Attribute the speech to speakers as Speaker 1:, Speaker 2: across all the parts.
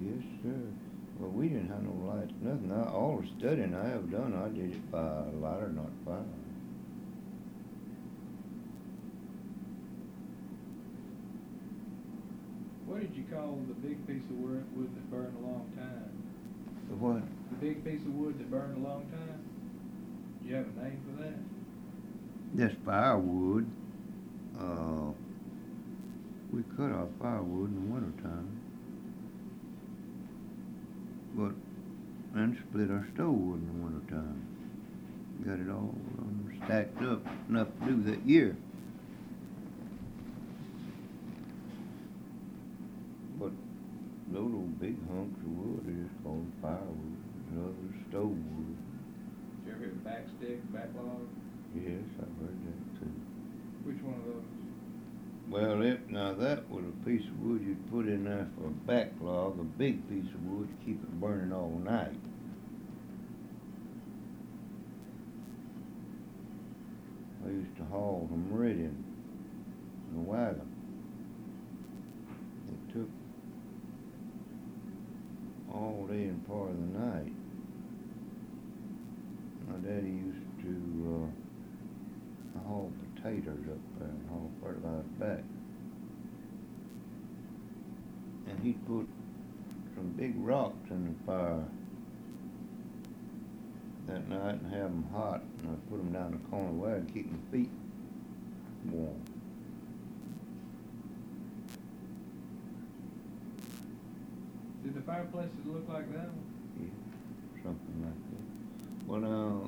Speaker 1: Yes, sir. Well, we didn't have no lights, nothing. All the studying I ever done, I did it by lighter, not fire.
Speaker 2: What did you call the big piece of wood that burned a long time?
Speaker 1: The what?
Speaker 2: The big piece of wood that burned a long time? Do you have a name for that?
Speaker 1: That's firewood. We cut our firewood in the wintertime. But, and split our stove wood in the wintertime. Got it all stacked up enough to do that year. But those little big hunks of wood is called firewood. The other stove wood.
Speaker 2: Did you ever hear backstick, backlog?
Speaker 1: Yes, I've heard that too.
Speaker 2: Which one of those?
Speaker 1: Well, now that was a piece of wood you'd put in there for a backlog, a big piece of wood to keep it burning all night. I used to haul from Meridian in a wagon. It took all day and part of the night. My daddy used to haul potatoes up there and haul fertilizer back. And he'd put some big rocks in the fire that night and have them hot, and I'd put them down the corner of the wagon to keep my feet warm.
Speaker 2: Did the fireplaces look like that?
Speaker 1: Yeah, something like that. Well, now,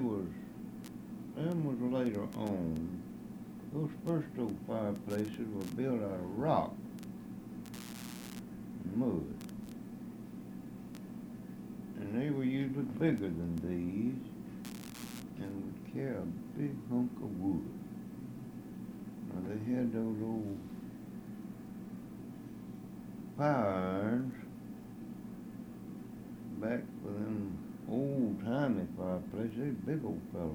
Speaker 1: them was later on. Those first old fireplaces were built out of rock and mud. And they were usually bigger than these and would carry a big hunk of wood. Now, they had those old fire irons back for them old-timey fireplaces. They were big old fellows.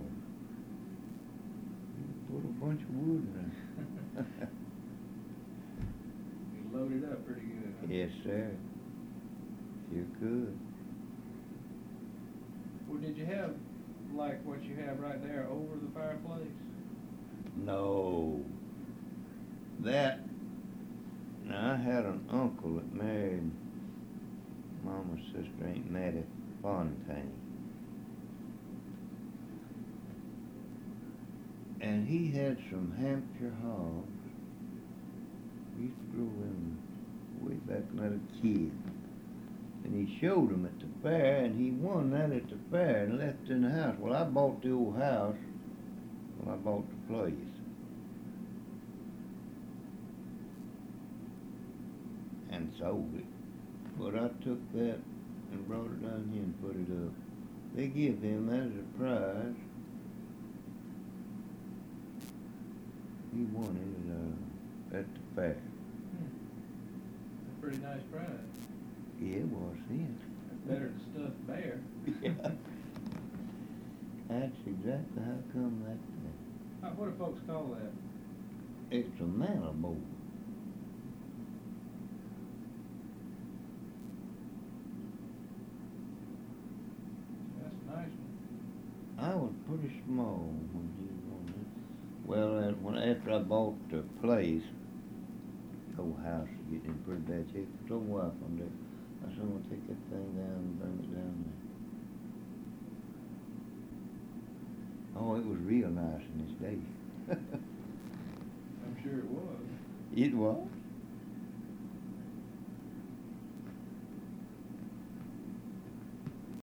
Speaker 1: Put a bunch of wood in there.
Speaker 2: You loaded up pretty good, huh?
Speaker 1: Yes, sir. Sure could.
Speaker 2: Well, did you have, like what you have right there, over the fireplace?
Speaker 1: No. Now I had an uncle that married Mama's sister, Aunt Mattie Fontaine. And he had some Hampshire hogs. He used to grow them way back when I was a kid. And he showed them at the fair, and he won that at the fair and left it in the house. Well, I bought the old house when I bought the place. And sold it. But I took that and brought it down here and put it up. They give him that as a prize. He won it at the fair.
Speaker 2: That's a pretty nice prize.
Speaker 1: Yeah, it was then.
Speaker 2: That's better than stuffed bear.
Speaker 1: Yeah. That's exactly how come that.
Speaker 2: What do folks call that?
Speaker 1: It's a manifold.
Speaker 2: That's a nice one.
Speaker 1: I was pretty small when he won it. Well, after I bought the place, the old house was getting in pretty bad shape. I told my wife one day, I said, I'm going to take that thing down and bring it down there. Oh, it was real nice in its day.
Speaker 2: I'm sure it was.
Speaker 1: It was.